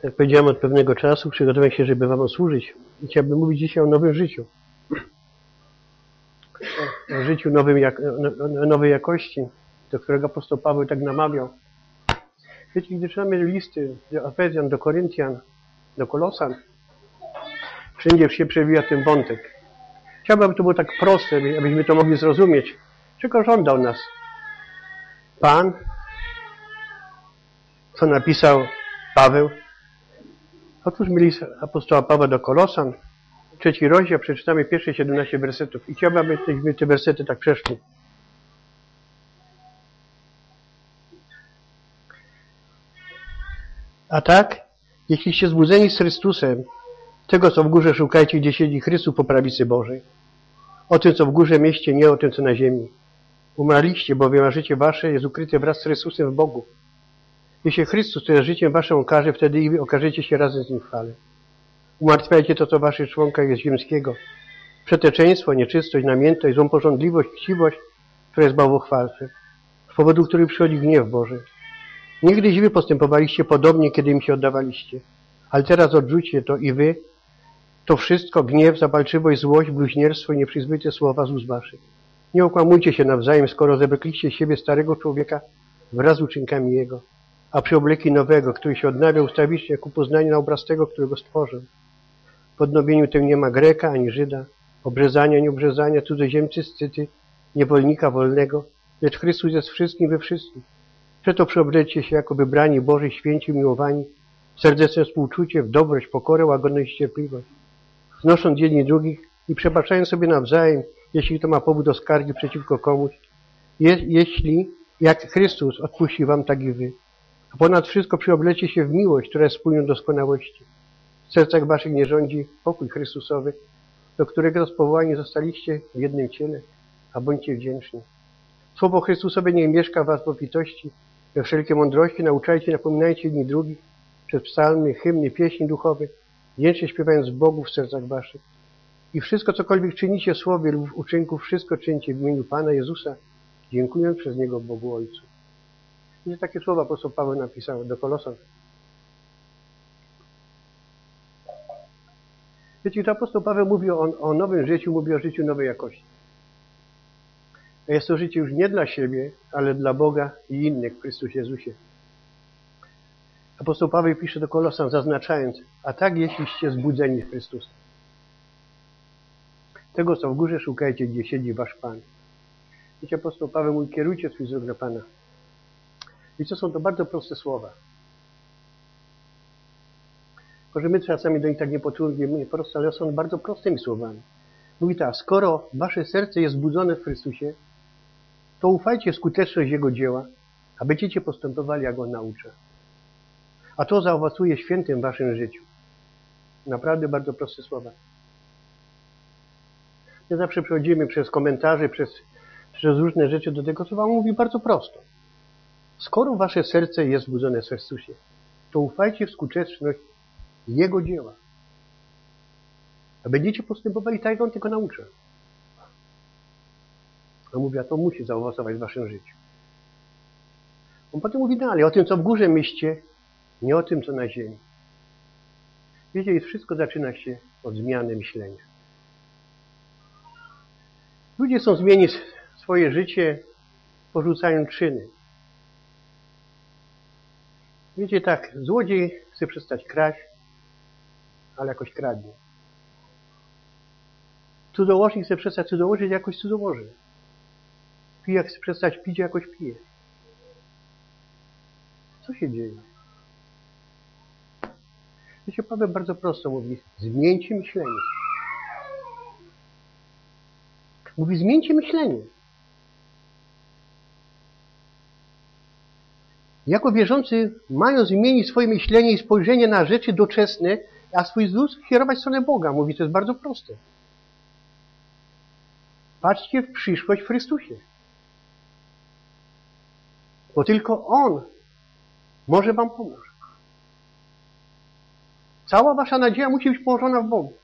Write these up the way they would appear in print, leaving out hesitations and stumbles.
Jak powiedziałem, od pewnego czasu przygotowuję się, żeby Wam służyć. I chciałbym mówić dzisiaj o nowym życiu. O życiu nowej jakości, do którego apostoł Paweł tak namawiał. Wiecie, gdy czytamy listy do Efezjan, do Koryntian, do Kolosan, wszędzie się przewija ten wątek. Chciałbym, aby to było tak proste, abyśmy to mogli zrozumieć. Czego żądał nas Pan, co napisał Paweł? Otóż list apostoła Pawła do Kolosan, 3 rozdział, przeczytamy pierwsze 17 wersetów. I chciałbym, abyśmy te wersety tak przeszli. A tak, jeśliście zbudzeni z Chrystusem, tego, co w górze szukajcie, gdzie siedzi Chrystus po prawicy Bożej. O tym, co w górze mieście, nie o tym, co na ziemi. Umarliście, bowiem a życie wasze jest ukryte wraz z Chrystusem w Bogu. Jeśli Chrystus, to jest życiem waszym okaże, wtedy i wy okażecie się razem z Nim w chwale. Umartwiajcie to, co w waszych członkach jest ziemskiego. Przeteczeństwo, nieczystość, namiętność, złą pożądliwość, chciwość, która jest bałwochwalstwem, z powodu których przychodzi gniew Boży. Niegdyś wy postępowaliście podobnie, kiedy im się oddawaliście. Ale teraz odrzućcie to i wy, to wszystko, gniew, zapalczywość, złość, bluźnierstwo i nieprzyzwoite słowa z ust waszych. Nie okłamujcie się nawzajem, skoro zebekliście siebie starego człowieka wraz z uczynkami jego, a przyobleki nowego, który się odnawia, ustawiście ku poznaniu na obraz tego, którego stworzył. W odnowieniu tym nie ma Greka ani Żyda, obrzezania, nieobrzezania, cudzoziemcy, scyty, niewolnika wolnego, lecz Chrystus jest wszystkim we wszystkim. Przeto przyobleczcie się jako wybrani Boży, święci, miłowani, serdeczne współczucie, w dobroć, pokorę, łagodność i cierpliwość, znosząc jedni drugich i przebaczając sobie nawzajem, jeśli to ma powód do skargi przeciwko komuś, jeśli, jak Chrystus odpuści wam, tak i wy. A ponad wszystko przyoblecie się w miłość, która jest wspólną doskonałości. W sercach waszych nie rządzi pokój Chrystusowy, do którego powołani zostaliście w jednym ciele, a bądźcie wdzięczni. Słowo Chrystusowe niech mieszka w was w obfitości, we wszelkiej mądrości nauczajcie, napominajcie jedni drugich przez psalmy, hymny, pieśni duchowe, wdzięcznie śpiewając Bogu w sercach waszych. I wszystko, cokolwiek czynicie w słowie lub w uczynku, wszystko czyńcie w imieniu Pana Jezusa, dziękując przez Niego Bogu Ojcu. I takie słowa apostoł Paweł napisał do Kolosan. Wiecie, to apostoł Paweł mówi o nowym życiu, mówi o życiu nowej jakości. A jest to życie już nie dla siebie, ale dla Boga i innych w Chrystusie Jezusie. Apostoł Paweł pisze do Kolosan, zaznaczając, a tak jeśliście zbudzeni w Chrystusa. Tego, co w górze szukajcie, gdzie siedzi wasz Pan. Wiecie, apostoł Paweł mówi, kierujcie swój wzrok do Pana. Wiecie, są to bardzo proste słowa. Może my czasami do nich tak nie poczujemy prosto, ale są bardzo prostymi słowami. Mówi tak, skoro wasze serce jest zbudzone w Chrystusie, to ufajcie w skuteczność Jego dzieła, a będziecie postępowali, jak On naucza. A to zaowocuje świętym w waszym życiu. Naprawdę bardzo proste słowa. My zawsze przechodzimy przez komentarze, przez różne rzeczy do tego, co wam mówi bardzo prosto. Skoro wasze serce jest zbudzone w Chrystusie, to ufajcie w skuteczność Jego dzieła. A będziecie postępowali tak, jak On tylko naucza. A mówi, a to musi zaowocować w waszym życiu. On potem mówi dalej, o tym, co w górze myślcie, nie o tym, co na ziemi. Wiecie, wszystko zaczyna się od zmiany myślenia. Ludzie chcą zmienić swoje życie, porzucając czyny. Wiecie, tak, złodziej chce przestać kraść, ale jakoś kradnie. Cudzołożnik chce przestać cudzołożyć, jakoś cudzołoży. Pijak chce przestać pić, jakoś pije. Co się dzieje? Wiecie, Paweł bardzo prosto mówi, zmieńcie myślenie. Mówi, zmieńcie myślenie. Jako wierzący mają zmienić swoje myślenie i spojrzenie na rzeczy doczesne, a swój wzrok kierować w stronę Boga. Mówi, to jest bardzo proste. Patrzcie w przyszłość w Chrystusie. Bo tylko On może wam pomóc. Cała wasza nadzieja musi być położona w Bogu.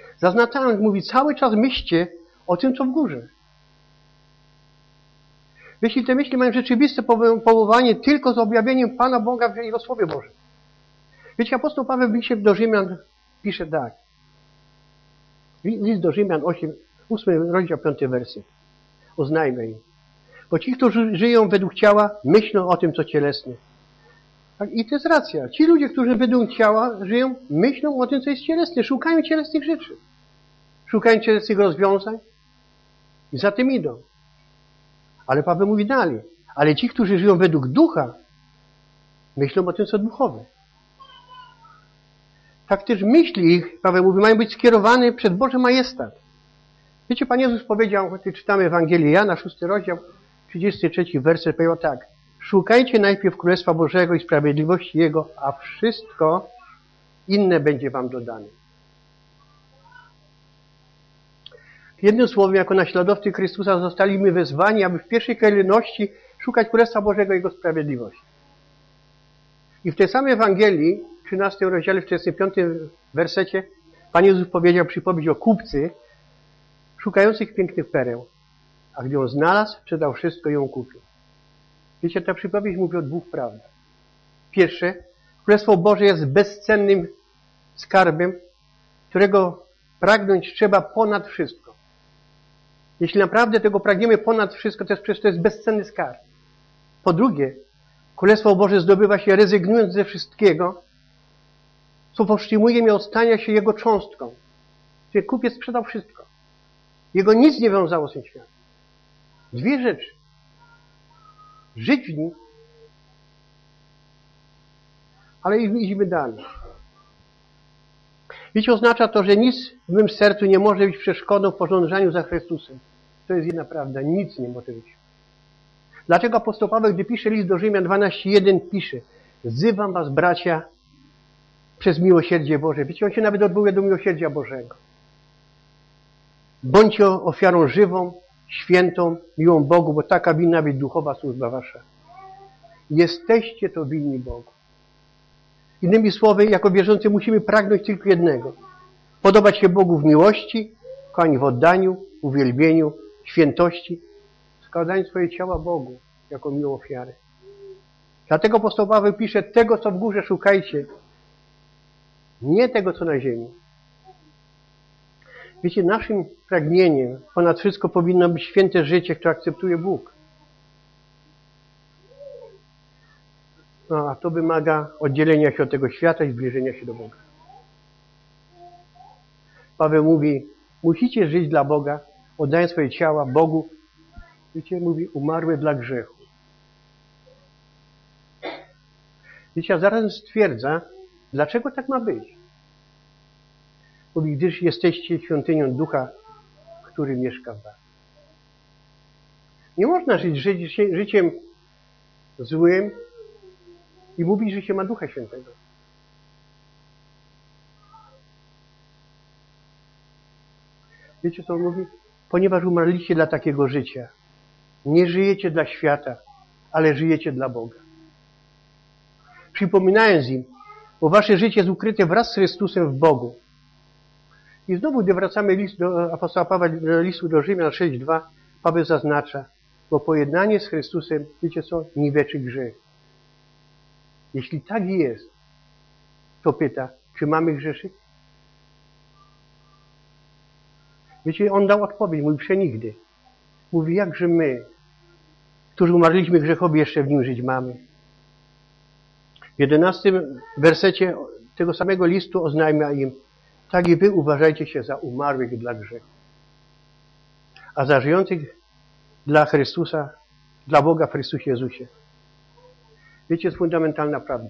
Zaznaczając, mówi, cały czas myślcie o tym, co w górze. Jeśli te myśli mają rzeczywiste powołanie tylko z objawieniem Pana Boga w Jego Słowie Bożym. Wiecie, apostoł Paweł w liście do Rzymian pisze tak. List do Rzymian 8 rozdział 5 werset. Oznajmia im. Bo ci, którzy żyją według ciała, myślą o tym, co cielesne. I to jest racja. Ci ludzie, którzy według ciała żyją, myślą o tym, co jest cielesne. Szukają cielesnych rzeczy. Szukają cielesnych rozwiązań i za tym idą. Ale Paweł mówi dalej. Ale ci, którzy żyją według ducha, myślą o tym, co duchowe. Tak też myśli ich, Paweł mówi, mają być skierowane przed Boży majestat. Wiecie, Pan Jezus powiedział, czytamy Ewangelię Jana, 6 rozdział, 33 werset, powiedział tak. Szukajcie najpierw Królestwa Bożego i sprawiedliwości Jego, a wszystko inne będzie wam dodane. Jednym słowem, jako naśladowcy Chrystusa zostaliśmy wezwani, aby w pierwszej kolejności szukać Królestwa Bożego i Jego sprawiedliwości. I w tej samej Ewangelii, 13 rozdziale, w 45 wersecie, Pan Jezus powiedział przypowieść o kupcy szukających pięknych pereł. A gdy ją znalazł, sprzedał wszystko i ją kupił. Wiecie, ta przypowieść mówi o dwóch prawdach. Pierwsze, Królestwo Boże jest bezcennym skarbem, którego pragnąć trzeba ponad wszystko. Jeśli naprawdę tego pragniemy ponad wszystko, to jest przecież to jest bezcenny skarb. Po drugie, Królestwo Boże zdobywa się rezygnując ze wszystkiego, co powstrzymuje mnie od stania się Jego cząstką. Czyli kupiec sprzedał wszystko. Jego nic nie wiązało z tym światem. Dwie rzeczy. Żyć w nim, ale idźmy dalej. Wiecie, oznacza to, że nic w mym sercu nie może być przeszkodą w podążaniu za Chrystusem. To jest jedna prawda. Nic nie może być. Dlaczego apostoł Paweł, gdy pisze list do Rzymian 12:1, pisze: wzywam was, bracia, przez miłosierdzie Boże. Wiecie, on się nawet odwołuje do miłosierdzia Bożego. Bądźcie ofiarą żywą, świętą, miłą Bogu, bo taka winna być duchowa służba wasza. Jesteście to winni Bogu. Innymi słowy, jako wierzący musimy pragnąć tylko jednego. Podobać się Bogu w miłości, kochani, w oddaniu, uwielbieniu, świętości, składaniu swoje ciała Bogu jako miłą ofiarę. Dlatego apostoł Paweł pisze, tego, co w górze szukajcie, nie tego, co na ziemi. Wiecie, naszym pragnieniem ponad wszystko powinno być święte życie, które akceptuje Bóg. No, a to wymaga oddzielenia się od tego świata i zbliżenia się do Boga. Paweł mówi, musicie żyć dla Boga, oddając swoje ciała Bogu. Wiecie, mówi, umarłe dla grzechu. Wiecie, a zarazem stwierdza, dlaczego tak ma być. Mówi, gdyż jesteście świątynią Ducha, który mieszka w was. Nie można żyć życiem złym i mówić, że się ma Ducha Świętego. Wiecie, co on mówi? Ponieważ umarliście dla takiego życia. Nie żyjecie dla świata, ale żyjecie dla Boga. Przypominając im, bo wasze życie jest ukryte wraz z Chrystusem w Bogu. I znowu, gdy wracamy list do apostoła Pawła, do listu do Rzymian 6:2, Paweł zaznacza, bo pojednanie z Chrystusem, wiecie co, niweczy grzech. Jeśli tak jest, to pyta, czy mamy grzeszyć? Wiecie, on dał odpowiedź, mówi, przenigdy. Mówi, jakże my, którzy umarliśmy grzechowi, jeszcze w nim żyć mamy. W 11 wersecie tego samego listu oznajmia im, tak i wy uważajcie się za umarłych dla grzechu, a za żyjących dla Chrystusa, dla Boga w Chrystusie Jezusie. Wiecie, jest fundamentalna prawda.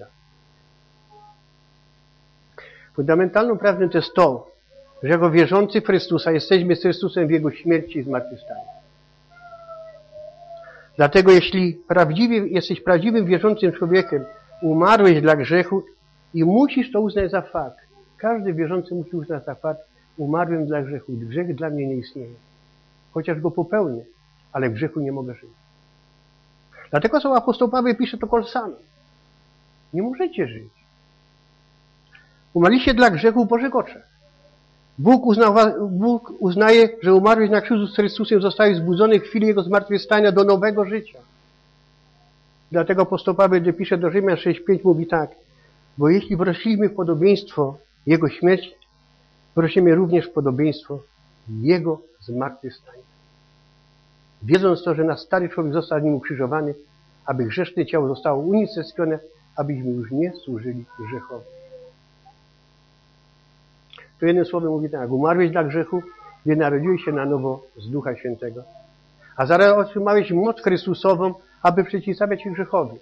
Fundamentalną prawdą to jest to, że jako wierzący w Chrystusa jesteśmy z Chrystusem w Jego śmierci i zmartwychwstaniu. Dlatego jeśli jesteś prawdziwym wierzącym człowiekiem, umarłeś dla grzechu i musisz to uznać za fakt. Każdy wierzący musi uznać za fakt, umarłem dla grzechu. Grzech dla mnie nie istnieje. Chociaż go popełnię, ale w grzechu nie mogę żyć. Dlatego co apostoł Paweł pisze to Kolosanom. Nie możecie żyć. Umarliście dla grzechu w Bożych oczach. Bóg uznaje, że umarłeś na krzyżu z Chrystusem, zostałeś zbudzony w chwili Jego zmartwychwstania do nowego życia. Dlatego apostoł Paweł pisze do Rzymian 6:5, mówi tak: bo jeśli wrośliśmy w podobieństwo Jego śmierci, wrośniemy również w podobieństwo Jego zmartwychwstania. Wiedząc to, że nasz stary człowiek został nim ukrzyżowany, aby grzeszne ciało zostało unicestwione, abyśmy już nie służyli grzechowi. To jednym słowem mówi tak: umarłeś dla grzechu, gdy narodziłeś się na nowo z Ducha Świętego. A zaraz otrzymałeś moc Chrystusową, aby przeciwstawiać się grzechowi.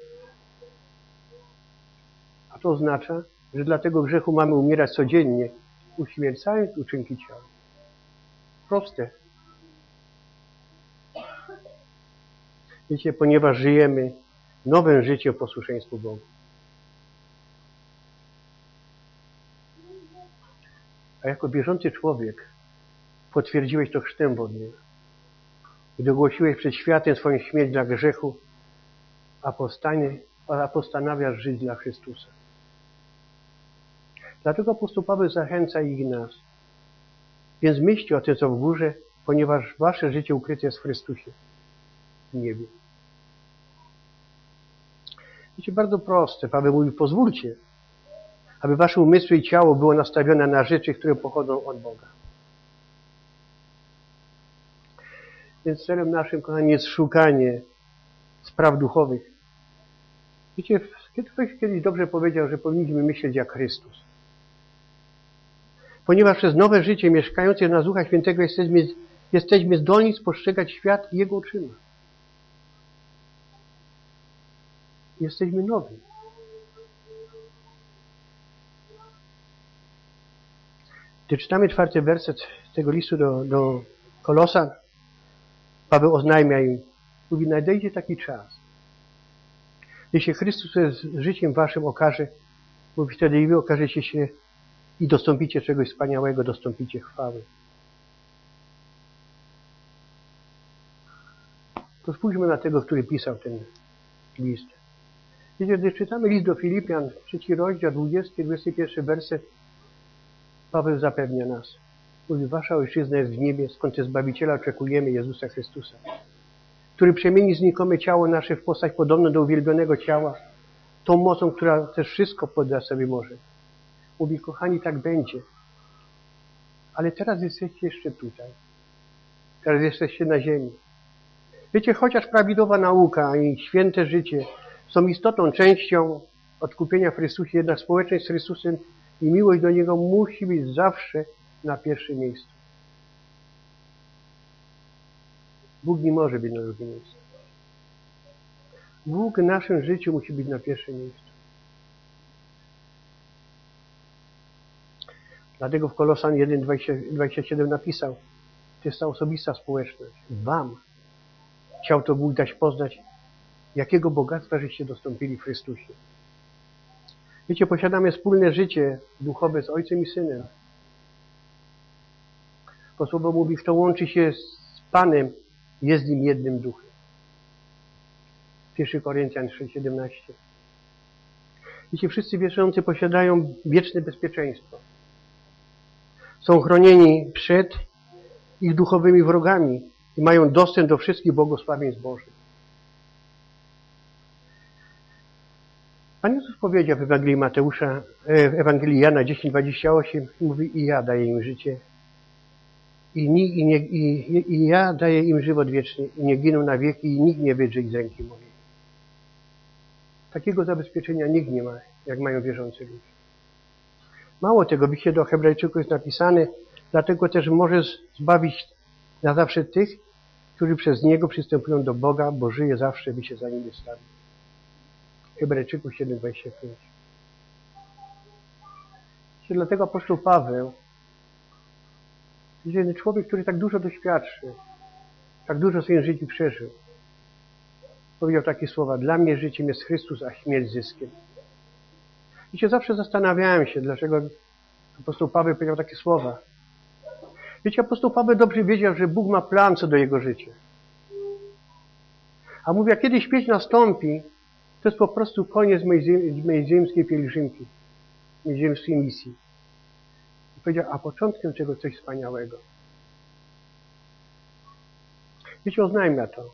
A to oznacza, że dla tego grzechu mamy umierać codziennie, uśmiercając uczynki ciała. Proste. Wiecie, ponieważ żyjemy nowym życiem w posłuszeństwu Bogu. A jako bieżący człowiek potwierdziłeś to chrztem wodnym, gdy ogłosiłeś przed światem swoją śmierć dla grzechu, a postanawiasz żyć dla Chrystusa. Dlatego apostoł Paweł zachęca ich nas. Więc myślcie o tym, co w górze, ponieważ wasze życie ukryte jest w Chrystusie, w niebie. Wiecie, bardzo proste. Paweł mówi: pozwólcie, aby wasze umysły i ciało było nastawione na rzeczy, które pochodzą od Boga. Więc celem naszym, kochani, jest szukanie spraw duchowych. Wiecie, ktoś kiedyś dobrze powiedział, że powinniśmy myśleć jak Chrystus. Ponieważ przez nowe życie mieszkające w nas Ducha Świętego jesteśmy zdolni spostrzegać świat Jego oczyma. Jesteśmy nowi. Gdy czytamy 4 werset tego listu do Kolosan, Paweł oznajmia im, mówi: nadejdzie taki czas, gdy się Chrystus z życiem waszym okaże, mówi, wtedy i wy okażecie się i dostąpicie czegoś wspaniałego, dostąpicie chwały. To spójrzmy na tego, który pisał ten list. Wiecie, gdy czytamy list do Filipian, 3 rozdział, 20-21 werset, Paweł zapewnia nas. Mówi: wasza ojczyzna jest w niebie, skąd Zbawiciela oczekujemy, Jezusa Chrystusa, który przemieni znikome ciało nasze w postać podobną do uwielbionego ciała, tą mocą, która też wszystko podda sobie może. Mówi: kochani, tak będzie. Ale teraz jesteście jeszcze tutaj. Teraz jesteście na ziemi. Wiecie, chociaż prawidłowa nauka i święte życie są istotną częścią odkupienia w Chrystusie, jednak społeczność z Chrystusem i miłość do Niego musi być zawsze na pierwszym miejscu. Bóg nie może być na drugim miejscu. Bóg w naszym życiu musi być na pierwszym miejscu. Dlatego w Kolosan 1:27 napisał: to jest ta osobista społeczność. Wam chciał to Bóg dać poznać, jakiego bogactwa żeście dostąpili w Chrystusie. Wiecie, posiadamy wspólne życie duchowe z Ojcem i Synem. Bo Słowo mówi: kto łączy się z Panem, jest z Nim jednym duchem. 1 Koryntian 6:17. Wiecie, wszyscy wierzący posiadają wieczne bezpieczeństwo. Są chronieni przed ich duchowymi wrogami i mają dostęp do wszystkich błogosławieństw Bożych. Pan Jezus powiedział w Ewangelii Jana 10:28, mówi: i ja daję im życie i ja daję im żywot wieczny i nie giną na wieki i nikt nie wydrze ich z ręki mojej. Takiego zabezpieczenia nikt nie ma, jak mają wierzący ludzie. Mało tego, w liście do Hebrajczyków jest napisane, dlatego też może zbawić na zawsze tych, którzy przez Niego przystępują do Boga, bo żyje zawsze, by się za Nim wystawić. Hebrajczyków 7:25. Dlatego apostoł Paweł, jeden człowiek, który tak dużo doświadczył, tak dużo w swoim życiu przeżył, powiedział takie słowa: dla mnie życiem jest Chrystus, a śmierć zyskiem. I się zawsze zastanawiałem się, dlaczego apostoł Paweł powiedział takie słowa. Wiecie, apostoł Paweł dobrze wiedział, że Bóg ma plan co do jego życia. A mówi, jak kiedyś śmierć nastąpi, to jest po prostu koniec mojej ziemskiej pielgrzymki, mojej ziemskiej misji. Powiedział, a początkiem czegoś coś wspaniałego. Wiecie, oznajmia to.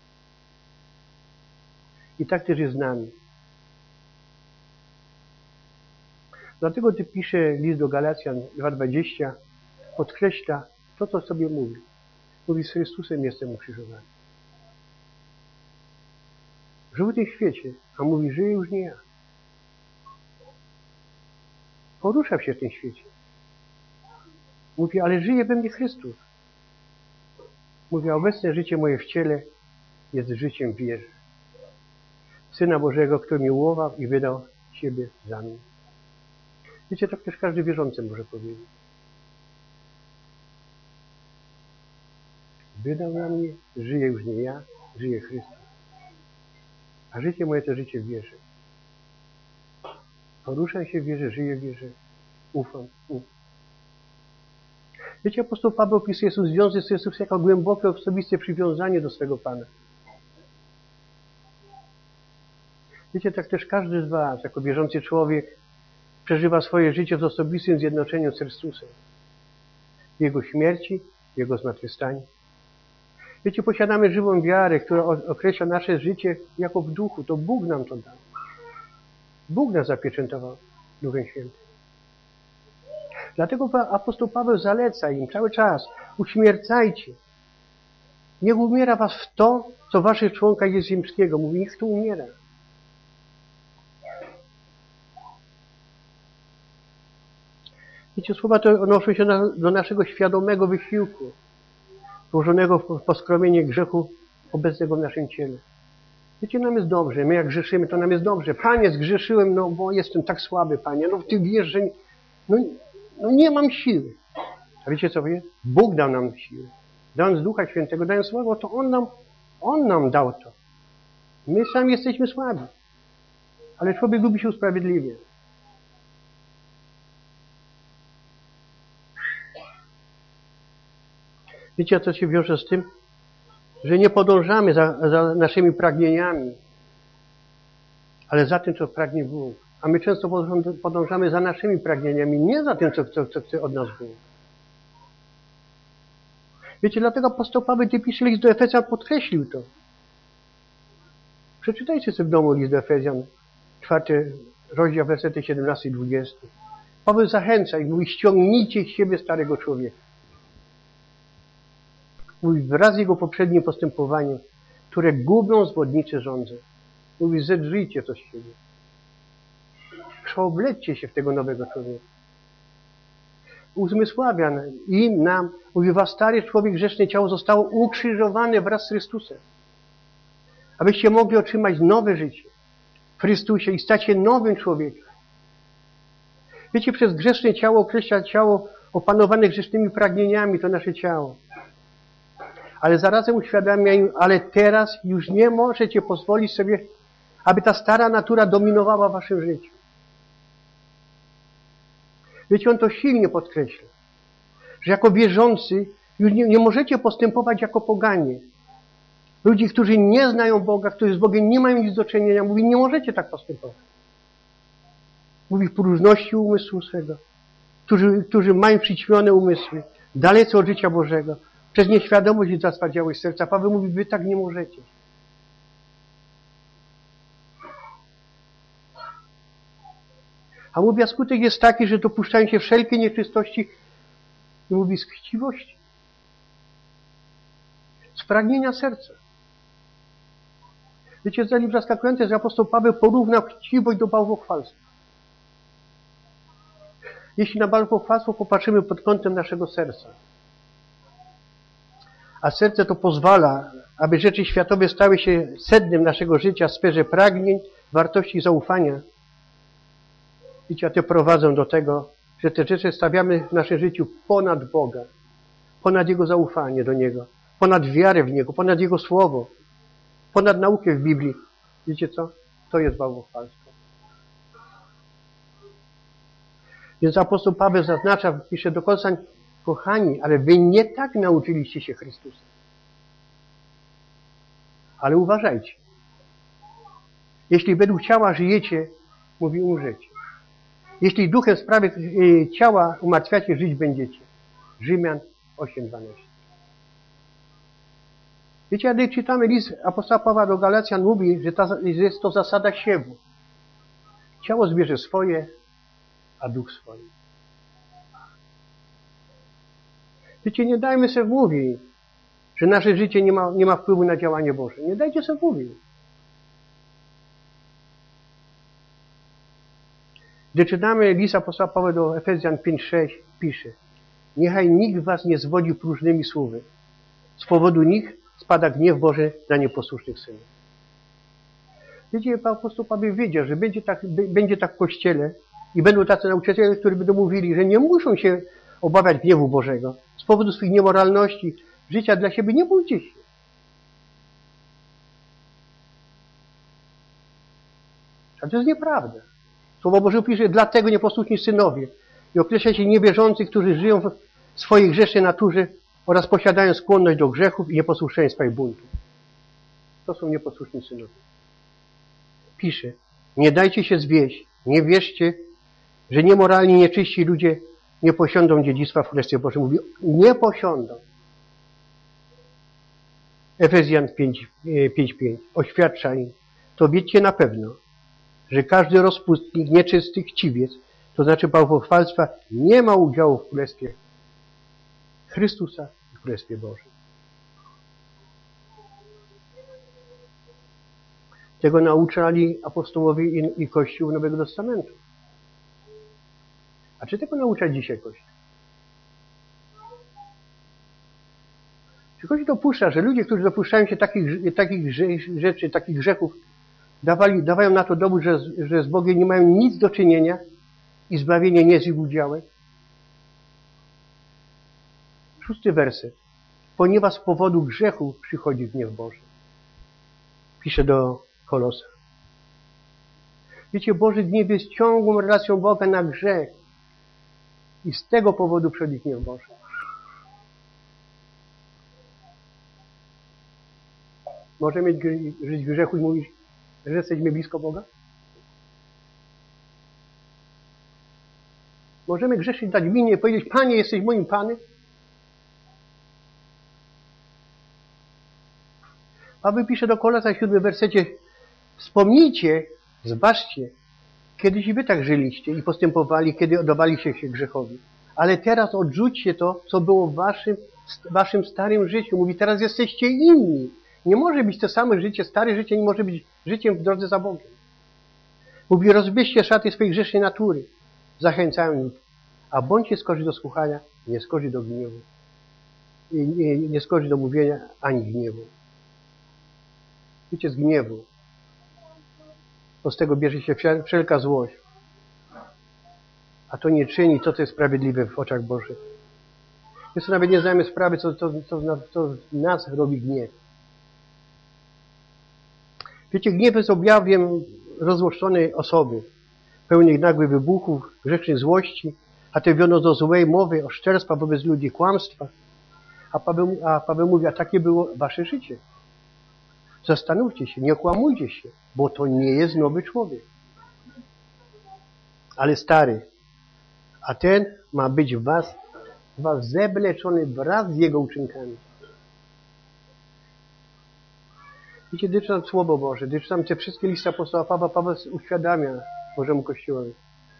I tak też jest z nami. Dlatego Ty pisze list do Galacjan 2:20, podkreśla to, co sobie mówi. Mówi, z Chrystusem jestem ukrzyżowany. Żył w tym świecie, a mówi, żyje już nie ja. Poruszam się w tym świecie. Mówi, ale żyje we mnie Chrystus. Mówi, a obecne życie moje w ciele jest życiem w wierze. Syna Bożego, który mi umiłował i wydał siebie za mnie. Wiecie, tak też każdy wierzący może powiedzieć. Wydał na mnie, żyje już nie ja, żyje Chrystus. A życie moje to życie w wierze. Poruszam się w wierze, żyję w wierze, ufam. Wiecie, apostoł Paweł opisuje związek z Chrystusem jako głębokie, osobiste przywiązanie do swego Pana. Wiecie, tak też każdy z was, jako wierzący człowiek, przeżywa swoje życie w osobistym zjednoczeniu z Chrystusem. W Jego śmierci, w Jego zmartwychwstaniu. Wiecie, posiadamy żywą wiarę, która określa nasze życie jako w duchu. To Bóg nam to dał. Bóg nas zapieczętował Duchem Świętym. Dlatego apostoł Paweł zaleca im cały czas, uśmiercajcie. Niech umiera was w to, co w waszych członkach jest ziemskiego. Mówi, niech to umiera. Wiecie, słowa te odnoszą się do naszego świadomego wysiłku, włożonego w poskromienie grzechu obecnego w naszym ciele. Wiecie, nam jest dobrze. My jak grzeszymy, to nam jest dobrze. Panie, zgrzeszyłem, no bo jestem tak słaby, Panie. No Ty wiesz, że nie mam siły. A wiecie co jest? Bóg dał nam siłę. Dając Ducha Świętego, dając Słowo, to On nam dał to. My sami jesteśmy słabi. Ale człowiek lubi się usprawiedliwiać. Wiecie, co się wiąże z tym? Że nie podążamy za naszymi pragnieniami, ale za tym, co pragnie Bóg. A my często podążamy za naszymi pragnieniami, nie za tym, co chce od nas Bóg. Wiecie, dlatego apostoł Paweł, gdy pisze list do Efezjan, podkreślił to. Przeczytajcie sobie w domu list do Efezjan, 4 rozdział, wersety 17 i 20. Paweł zachęca i mówi, ściągnijcie z siebie starego człowieka. Mówi, wraz z jego poprzednim postępowaniem, które gubią zwodnicze żądze. Mówi, zedrzyjcie to z siebie. Przeoblećcie się w tego nowego człowieka. Uzmysławian im, nam, mówi, wasz stary człowiek, grzeszne ciało zostało ukrzyżowane wraz z Chrystusem. Abyście mogli otrzymać nowe życie w Chrystusie i stać się nowym człowiekiem. Wiecie, przez grzeszne ciało określa ciało opanowane grzesznymi pragnieniami, to nasze ciało. Ale zarazem uświadamia im, ale teraz już nie możecie pozwolić sobie, aby ta stara natura dominowała w waszym życiu. Wiecie, on to silnie podkreśla, że jako wierzący już nie możecie postępować jako poganie. Ludzi, którzy nie znają Boga, którzy z Bogiem nie mają nic do czynienia, mówi, nie możecie tak postępować. Mówi w próżności umysłu swego, którzy mają przyćmione umysły, dalece od życia Bożego, przez nieświadomość i zaspadziałość serca. Paweł mówi, wy tak nie możecie. A mówi, a skutek jest taki, że dopuszczają się wszelkie nieczystości i mówi z chciwości, z pragnienia serca. Wiecie, zaskakujące, że apostoł Paweł porównał chciwość do bałwochwalstwa. Jeśli na bałwochwalstwo popatrzymy pod kątem naszego serca, a serce to pozwala, aby rzeczy światowe stały się sednem naszego życia w sferze pragnień, wartości i zaufania. Wiecie, a te prowadzą do tego, że te rzeczy stawiamy w naszym życiu ponad Boga, ponad Jego zaufanie do Niego, ponad wiarę w Niego, ponad Jego Słowo, ponad naukę w Biblii. Wiecie co? To jest bałwochwalstwo. Więc apostoł Paweł zaznacza, pisze do Kolosań, kochani, ale wy nie tak nauczyliście się Chrystusa. Ale uważajcie. Jeśli według ciała żyjecie, mówi, umrzecie. Jeśli duchem sprawy ciała umartwiacie, żyć będziecie. Rzymian 8:12. Wiecie, gdy czytamy list apostoła Pawła do Galacjan, mówi, że jest to zasada siewu. Ciało zbierze swoje, a duch swoje. Wiecie, nie dajmy sobie wmówić, że nasze życie nie ma wpływu na działanie Boże. Nie dajcie sobie wmówić. Gdy czytamy list apostoła Pawła do Efezjan 5:6, pisze: niechaj nikt was nie zwodzi próżnymi słowy. Z powodu nich spada gniew Boży na nieposłusznych synów. Wiecie, apostoł Paweł wiedział, że będzie tak w Kościele i będą tacy nauczyciele, którzy będą mówili, że nie muszą się obawiać gniewu Bożego. Z powodu swoich niemoralności, życia dla siebie, nie bójcie się. Ale to jest nieprawda. Słowo Boże pisze, dlatego nieposłuszni synowie i określa się niewierzących, którzy żyją w swojej grzesznej naturze oraz posiadają skłonność do grzechów i nieposłuszeństwa i buntu. To są nieposłuszni synowie. Pisze, nie dajcie się zwieść, nie wierzcie, że niemoralni, nieczyści ludzie nie posiądą dziedzictwa w Królestwie Bożym. Mówi, nie posiądą. Efezjan 5:5 oświadcza im, to wiecie na pewno, że każdy rozpustnik, nieczysty, chciwiec, to znaczy bałwochwalstwa, nie ma udziału w Królestwie Chrystusa i w Królestwie Bożym. Tego nauczali apostołowie i Kościół Nowego Testamentu. A czy tego naucza dzisiaj Kościół? Czy Kościół dopuszcza, że ludzie, którzy dopuszczają się takich rzeczy, takich grzechów, dawają na to dowód, że z Bogiem nie mają nic do czynienia i zbawienie nie jest ich udziałem? 6 werset. Ponieważ z powodu grzechu przychodzi gniew Boży. Pisze do Kolosa. Wiecie, Boży gniew jest ciągłą relacją Boga na grzech. I z tego powodu przychodzi gniew Boży. Możemy żyć w grzechu i mówić, że jesteśmy blisko Boga? Możemy grzeszyć, dać winię i powiedzieć, Panie, jesteś moim Panem? Paweł pisze do Kolosa w 7 wersecie, wspomnijcie, zbaczcie, kiedyś i wy tak żyliście i postępowali, kiedy oddawaliście się grzechowi. Ale teraz odrzućcie to, co było w waszym starym życiu. Mówi, teraz jesteście inni. Nie może być to samo życie, stare życie nie może być życiem w drodze za Bogiem. Mówi, rozbierzcie szaty swojej grzesznej natury. Zachęcają ich. A bądźcie skorzy do słuchania, nie skorzy do gniewu. Nie skorzy do mówienia, ani gniewu. Wiecie, z gniewu. Bo z tego bierze się wszelka złość. A to nie czyni to, co jest sprawiedliwe w oczach Bożych. My sobie nawet nie zdajemy sprawy, co z nas robi gniew. Wiecie, gniew jest objawiem rozłoszczonej osoby, pełnej nagłych wybuchów, grzecznej złości, a to wiono do złej mowy, oszczerstwa wobec ludzi, kłamstwa. A Paweł mówi, a takie było wasze życie. Zastanówcie się, nie okłamujcie się, bo to nie jest nowy człowiek, ale stary. A ten ma być w was zebleczony wraz z jego uczynkami. Wiecie, gdy czytam Słowo Boże, gdy czytam te wszystkie listy apostoła Pawła, Paweł uświadamia Bożemu Kościołowi.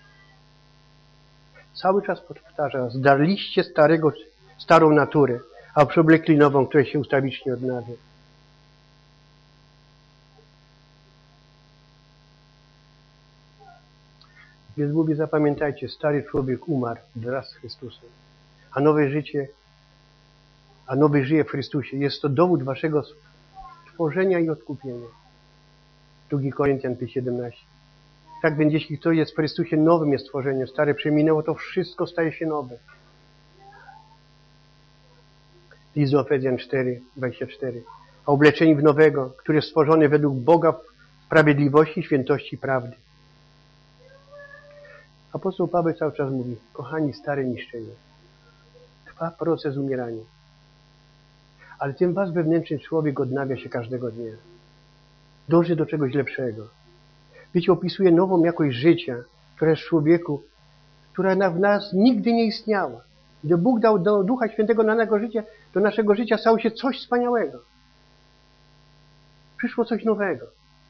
Cały czas powtarza, zdarliście starą naturę, a przeoblekli nową, która się ustawicznie odnawia. Więc mówi, zapamiętajcie, stary człowiek umarł wraz z Chrystusem, a nowy żyje w Chrystusie. Jest to dowód waszego stworzenia i odkupienia. 2 Koryntian 5:17. Tak więc jeśli ktoś jest w Chrystusie, nowym jest stworzeniem, stare przeminęło, to wszystko staje się nowe. List do Efezjan 4:24. A obleczeni w nowego, który jest stworzony według Boga w sprawiedliwości, świętości i prawdy. Apostoł Paweł cały czas mówi, kochani, stare niszczenie. Trwa proces umierania. Ale ten wasz wewnętrzny człowiek odnawia się każdego dnia. Dąży do czegoś lepszego. Wiecie, opisuje nową jakość życia, która jest w człowieku która w nas nigdy nie istniała. Gdy Bóg dał do Ducha Świętego na do naszego życia, stało się coś wspaniałego. Przyszło coś nowego.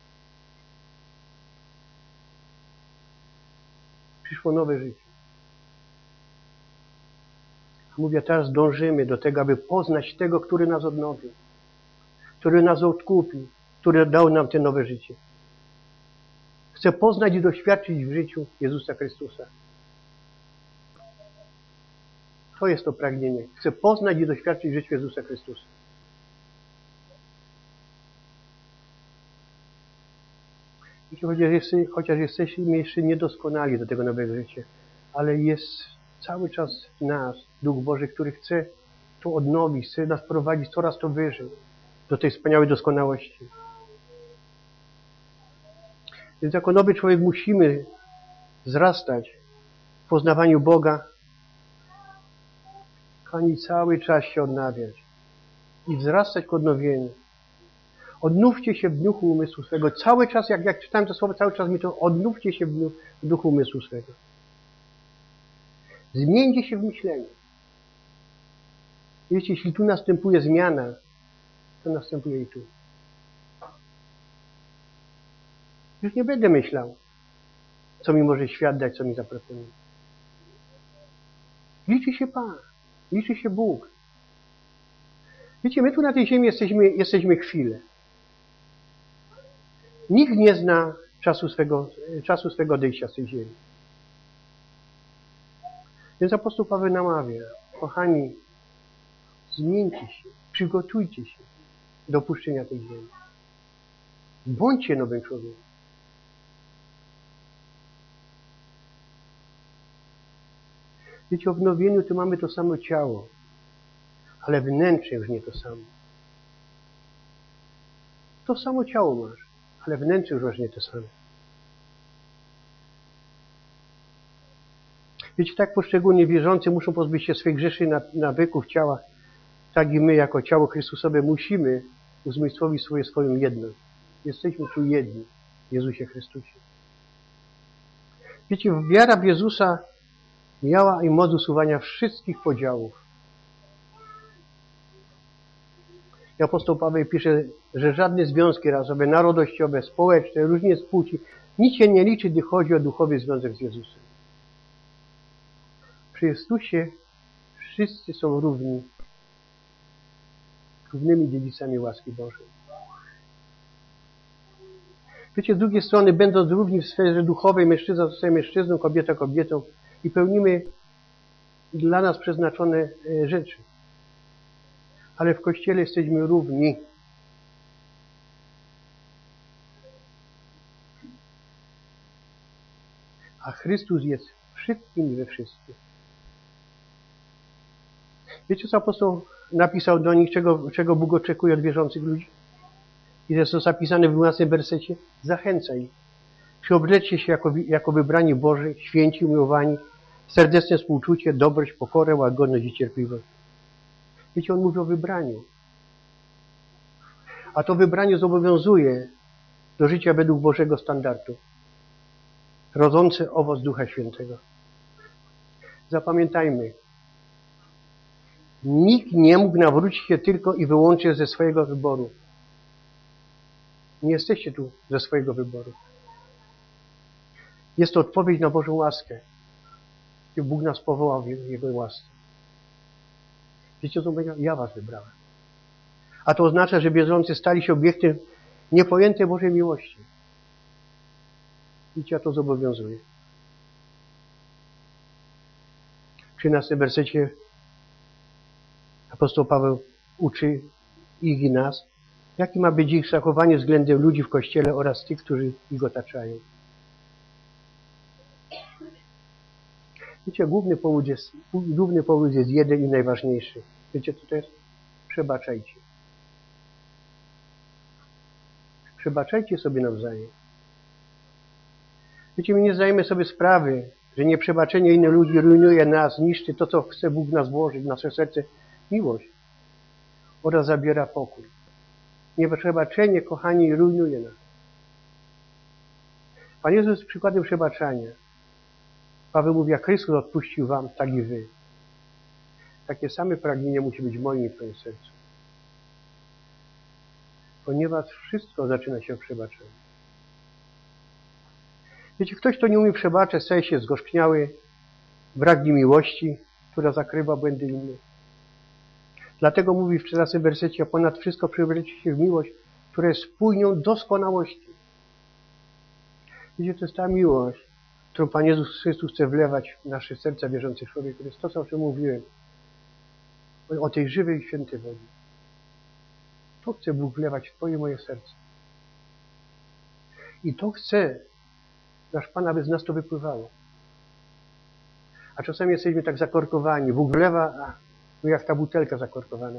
Przyszło nowe życie. Mówię, teraz dążymy do tego, aby poznać tego, który nas odnowił, który nas odkupił, który dał nam te nowe życie. Chcę poznać i doświadczyć w życiu Jezusa Chrystusa. To jest to pragnienie. Chcę poznać i doświadczyć w życiu Jezusa Chrystusa. Chociaż jesteśmy jeszcze niedoskonali do tego nowego życia, ale jest cały czas w nas Duch Boży, który chce to odnowić, chce nas prowadzić coraz to wyżej do tej wspaniałej doskonałości. Więc jako nowy człowiek musimy wzrastać w poznawaniu Boga, ani cały czas się odnawiać i wzrastać w odnowieniu. Odnówcie się w duchu umysłu swego. Cały czas, jak czytałem to słowo, cały czas mi to odnówcie się w duchu umysłu swego. Zmieńcie się w myśleniu. Wiecie, jeśli tu następuje zmiana, to następuje i tu. Już nie będę myślał, co mi może świat dać, co mi zaproponuje. Liczy się Pan. Liczy się Bóg. Wiecie, my tu na tej ziemi jesteśmy chwilę. Nikt nie zna czasu swego odejścia z tej ziemi. Więc apostoł Paweł namawia, kochani, zmieńcie się, przygotujcie się do opuszczenia tej ziemi. Bądźcie nowym człowiekiem. Wiecie, o wnowieniu to mamy to samo ciało, ale wnętrze już nie to samo. To samo ciało masz, ale wnętrze już masz nie to samo. Wiecie, tak poszczególnie wierzący muszą pozbyć się swych grzeszy nawyków ciała, tak i my jako ciało Chrystusowe musimy uzmysłowić swoją jedność. Jesteśmy tu jedni w Jezusie Chrystusie. Wiecie, wiara w Jezusa miała i moc usuwania wszystkich podziałów. I apostoł Paweł pisze, że żadne związki rasowe, narodowościowe, społeczne, różnie z płci, nic się nie liczy, gdy chodzi o duchowy związek z Jezusem. Przy Jezusie wszyscy są równymi dziedzicami łaski Bożej. Wiecie, z drugiej strony, będąc równi w sferze duchowej, mężczyzna zostaje mężczyzną, kobieta kobietą i pełnimy dla nas przeznaczone rzeczy. Ale w Kościele jesteśmy równi. A Chrystus jest wszystkim i we wszystkim. Wiecie, co apostoł napisał do nich, czego Bóg oczekuje od wierzących ludzi? I jest to zapisane w 12 wersecie. Zachęca ich. Przyobleczcie się jako wybrani Boży, święci, umiłowani, serdeczne współczucie, dobroć, pokorę, łagodność i cierpliwość. Wiecie, on mówi o wybraniu. A to wybranie zobowiązuje do życia według Bożego standardu. Rodzące owoc Ducha Świętego. Zapamiętajmy. Nikt nie mógł nawrócić się tylko i wyłącznie ze swojego wyboru. Nie jesteście tu ze swojego wyboru. Jest to odpowiedź na Bożą łaskę. I Bóg nas powołał w Jego łasce. Wiecie, co powiedział? Ja was wybrałem. A to oznacza, że wierzący stali się obiektem niepojętej Bożej miłości. I Cię to zobowiązuje. W 13 wersecie apostoł Paweł uczy ich i nas, jakie ma być ich zachowanie względem ludzi w Kościele oraz tych, którzy ich otaczają. Wiecie, główny powód jest jeden i najważniejszy. Wiecie, co to jest? Przebaczajcie. Przebaczajcie sobie nawzajem. Wiecie, my nie zdajemy sobie sprawy, że nieprzebaczenie innych ludzi rujnuje nas, niszczy to, co chce Bóg nas włożyć w nasze serce. Miłość oraz zabiera pokój. Nieprzebaczenie, kochani, rujnuje nas. Pan Jezus jest przykładem przebaczania. Paweł mówi, jak Chrystus odpuścił wam, tak i wy. Takie same pragnienie musi być w moim i twoim sercu. Ponieważ wszystko zaczyna się od przebaczenia. Wiecie, ktoś, kto nie umie przebaczać, staje się zgorzkniały, braknie miłości, która zakrywa błędy innych. Dlatego mówi w 14 wersecie, a ponad wszystko przebraliście się w miłość, która jest spójnią doskonałości. Wiecie, to jest ta miłość, którą Pan Jezus Chrystus chce wlewać w nasze serca wierzących człowiek. To jest to, o czym mówiłem. O tej żywej i świętej wodzie. To chce Bóg wlewać w twoje i moje serce. I to chce nasz Pan, aby z nas to wypływało. A czasami jesteśmy tak zakorkowani. Bóg wlewa, no jak ta butelka zakorkowana.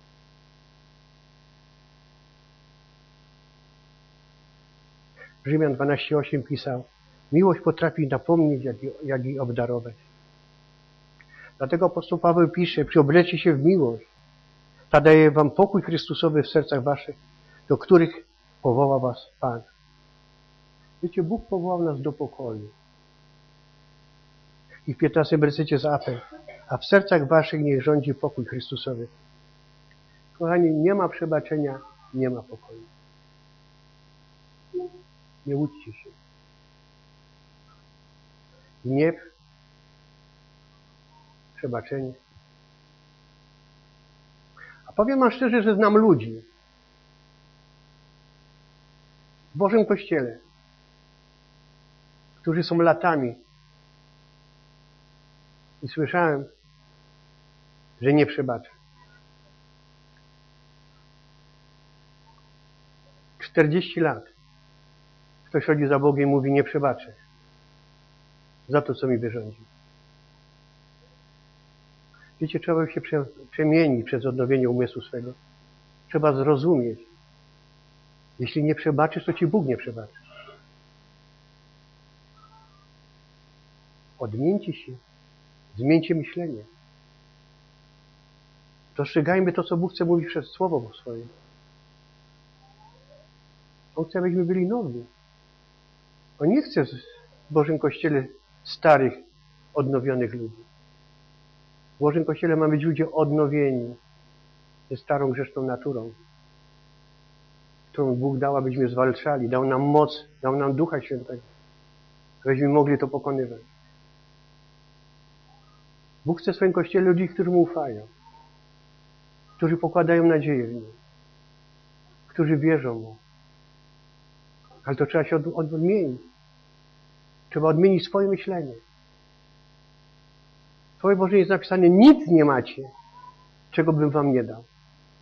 Rzymian 12:8 pisał, miłość potrafi napomnieć, jak i obdarować. Dlatego apostoł Paweł pisze, przyobleczcie się w miłość. Ta daje wam pokój Chrystusowy w sercach waszych, do których powoła was Pan. Wiecie, Bóg powołał nas do pokoju. I w 15 wersecie jest apel, a w sercach waszych niech rządzi pokój Chrystusowy. Kochani, nie ma przebaczenia, nie ma pokoju. Nie łudźcie się. Gniew, przebaczenie. A powiem wam szczerze, że znam ludzi w Bożym Kościele, którzy są latami i słyszałem, że nie przebacza. 40 lat. Ktoś chodzi za Bogiem i mówi, nie przebaczę za to, co mi wyrządził. Wiecie, trzeba się przemienić przez odnowienie umysłu swego. Trzeba zrozumieć. Jeśli nie przebaczysz, to ci Bóg nie przebaczy. Odmieńcie się. Zmieńcie myślenie. Dostrzegajmy to, co Bóg chce mówić przez Słowo swoje. On chce, abyśmy byli nowi. On nie chce w Bożym Kościele starych, odnowionych ludzi. W Bożym Kościele ma być ludzie odnowieni ze starą grzeszną naturą, którą Bóg dał, abyśmy zwalczali. Dał nam moc, dał nam Ducha Świętego, abyśmy mogli to pokonywać. Bóg chce w swoim Kościele ludzi, którzy Mu ufają, którzy pokładają nadzieję w Nim, którzy wierzą Mu. Ale to trzeba się odmienić. Trzeba odmienić swoje myślenie. W Słowie Bożym jest napisane, nic nie macie, czego bym wam nie dał.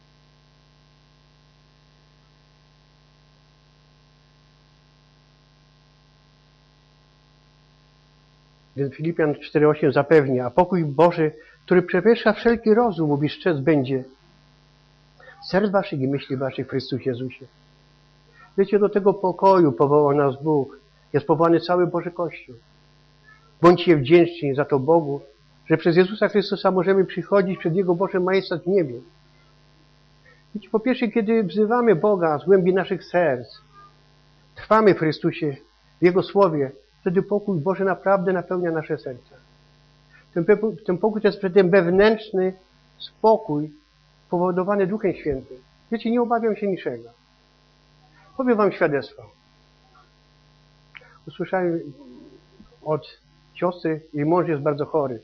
Więc Filipian 4:8 zapewnia, a pokój Boży, który przewyższa wszelki rozum, mówi, strzec będzie serc waszych i myśli waszych w Chrystusie Jezusie. Wiecie, do tego pokoju powołał nas Bóg. Jest powołany cały Boży Kościół. Bądźcie wdzięczni za to Bogu, że przez Jezusa Chrystusa możemy przychodzić przed Jego Bożym majestat w niebie. Wiecie, po pierwsze, kiedy wzywamy Boga z głębi naszych serc, trwamy w Chrystusie, w Jego Słowie, wtedy pokój Boży naprawdę napełnia nasze serca. Ten pokój to jest ten wewnętrzny spokój powodowany Duchem Świętym. Wiecie, nie obawiam się niczego. Powiem wam świadectwo. Usłyszałem od siostry, jej mąż jest bardzo chory.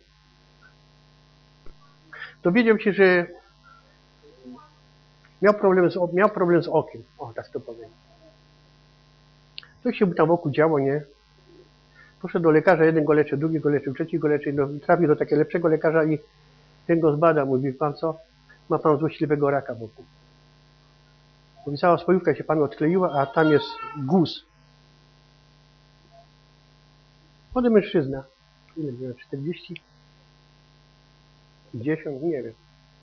Dowiedział się, że miał problem z okiem. O, tak to powiem. Coś się tam wokół działo, nie? Poszedł do lekarza, jeden go leczy, drugi go leczy, trzeci go leczy, trafił do takiego lepszego lekarza i ten go zbada. Mówi, pan co? Ma pan złośliwego raka wokół. Mówi, cała spojówka się panu odkleiła, a tam jest guz. Młody mężczyzna. Ile miał? 40? 50? Nie wiem.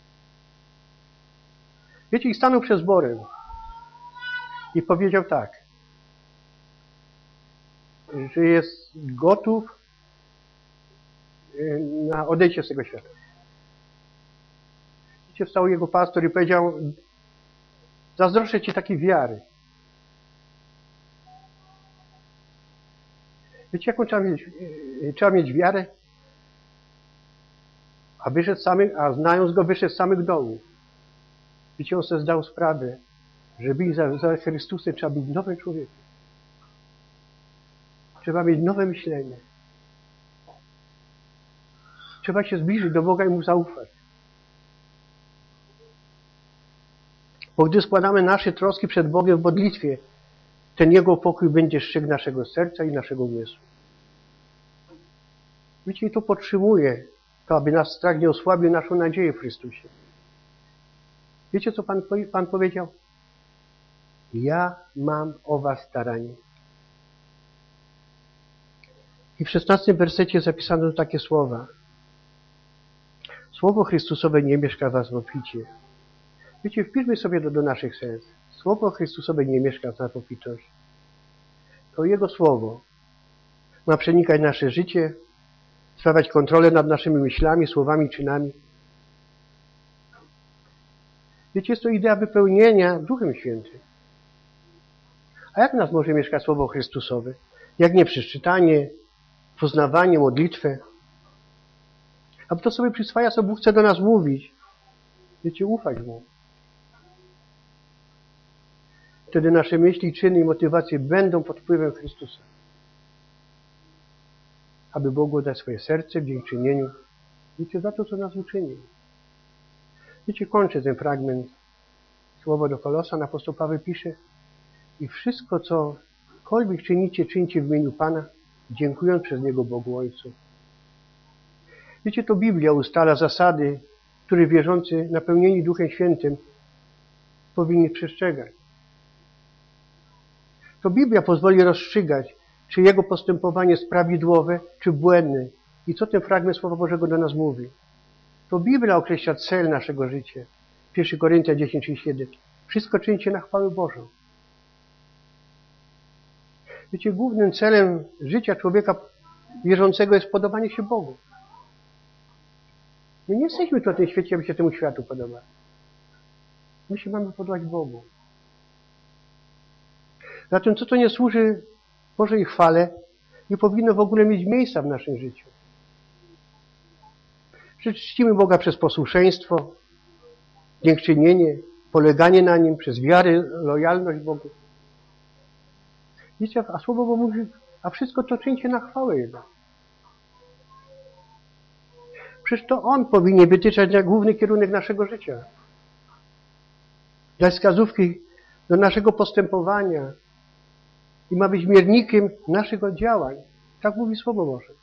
Wiecie, i stanął przed zborem i powiedział tak, że jest gotów na odejście z tego świata. Wiecie, wstał jego pastor i powiedział, zazdroszczę ci takiej wiary. Wiecie, jaką trzeba mieć wiarę? A znając Go, wyszedł z samych dołów. Wiecie, On sobie zdał sprawę, że być za Chrystusem trzeba być nowym człowiekiem. Trzeba mieć nowe myślenie. Trzeba się zbliżyć do Boga i Mu zaufać. Bo gdy składamy nasze troski przed Bogiem w modlitwie, ten Jego pokój będzie strzegł naszego serca i naszego umysłu. Wiecie, i to podtrzymuje, to aby nas strach nie osłabił naszą nadzieję w Chrystusie. Wiecie, co Pan powiedział? Ja mam o was staranie. I w 16 wersecie zapisano takie słowa. Słowo Chrystusowe nie mieszka w was w obficie. Wiecie, wpiszmy sobie to do naszych serc. Słowo Chrystusowe nie mieszka w nas w obfitości. To Jego Słowo ma przenikać nasze życie, sprawiać kontrolę nad naszymi myślami, słowami, czynami. Wiecie, jest to idea wypełnienia Duchem Świętym. A jak w nas może mieszkać Słowo Chrystusowe? Jak nie przez czytanie, poznawanie, modlitwę? A to sobie przyswaja, co Bóg chce do nas mówić. Wiecie, ufać Mu. Wtedy nasze myśli, czyny i motywacje będą pod wpływem Chrystusa. Aby Bogu dać swoje serce w dziękczynieniu. Wiecie, za to, co nas uczynił. Wiecie, kończę ten fragment. Słowo do Kolosan, apostoł Paweł pisze: i wszystko, cokolwiek czynicie, czyńcie w imieniu Pana, dziękując przez Niego Bogu Ojcu. Wiecie, to Biblia ustala zasady, które wierzący napełnieni Duchem Świętym powinni przestrzegać. To Biblia pozwoli rozstrzygać, czy jego postępowanie jest prawidłowe, czy błędne. I co ten fragment Słowa Bożego do nas mówi? To Biblia określa cel naszego życia. 1 Koryntian 10:37. Wszystko czyńcie na chwałę Bożą. Wiecie, głównym celem życia człowieka wierzącego jest podobanie się Bogu. My nie jesteśmy tu na tym świecie, aby się temu światu podobać. My się mamy podobać Bogu. Zatem co to nie służy Bożej chwale, nie powinno w ogóle mieć miejsca w naszym życiu. Że czcimy Boga przez posłuszeństwo, dziękczynienie, poleganie na Nim, przez wiarę, lojalność Bogu. Wiecie, a Słowo Boże mówi, a wszystko to czyńcie na chwałę Jego. Przecież to On powinien wytyczać na główny kierunek naszego życia. Dać wskazówki do naszego postępowania i ma być miernikiem naszych działań. Tak mówi Słowo Boże.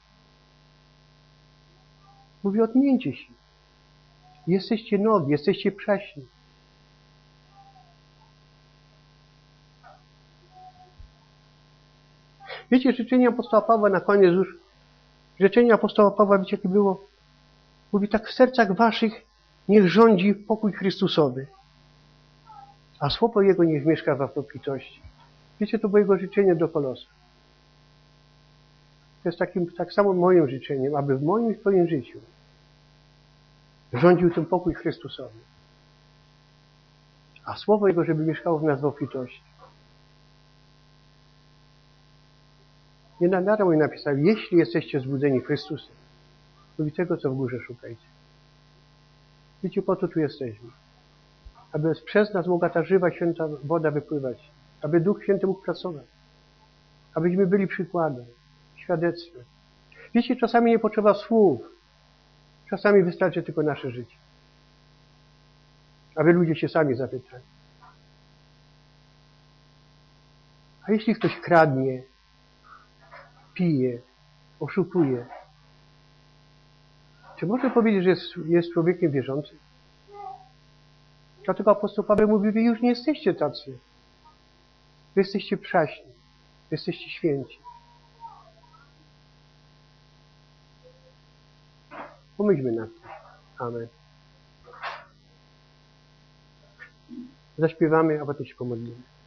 Mówi, odmieńcie się. Jesteście nowi, jesteście przaśni. Wiecie, życzenie apostoła Pawła na koniec już, życzenie apostoła Pawła, wiecie, jakie było? Mówi, tak w sercach waszych niech rządzi pokój Chrystusowy, a słowo Jego niech mieszka w obfitości. Wiecie, to było Jego życzenie do Kolosa. To jest tak samo moim życzeniem, aby w moim i w Twoim życiu rządził ten pokój Chrystusowy. A słowo Jego, żeby mieszkało w nas w obfitości. Nie nadarmo mi napisał, jeśli jesteście zbudzeni Chrystusem, mówi tego, co w górze szukajcie. Wiecie, po to tu jesteśmy. Aby przez nas mogła ta żywa, święta woda wypływać. Aby Duch Święty mógł pracować. Abyśmy byli przykładem, świadectwem. Wiecie, czasami nie potrzeba słów. Czasami wystarczy tylko nasze życie. Aby ludzie się sami zapytali. A jeśli ktoś kradnie, pije, oszukuje, czy może powiedzieć, że jest człowiekiem wierzącym? Dlatego apostoł Paweł mówi, wy już nie jesteście tacy. Wy jesteście przaśni. Wy jesteście święci. Pomyślmy nad tym. Amen. Zaśpiewamy, a potem się pomodlimy.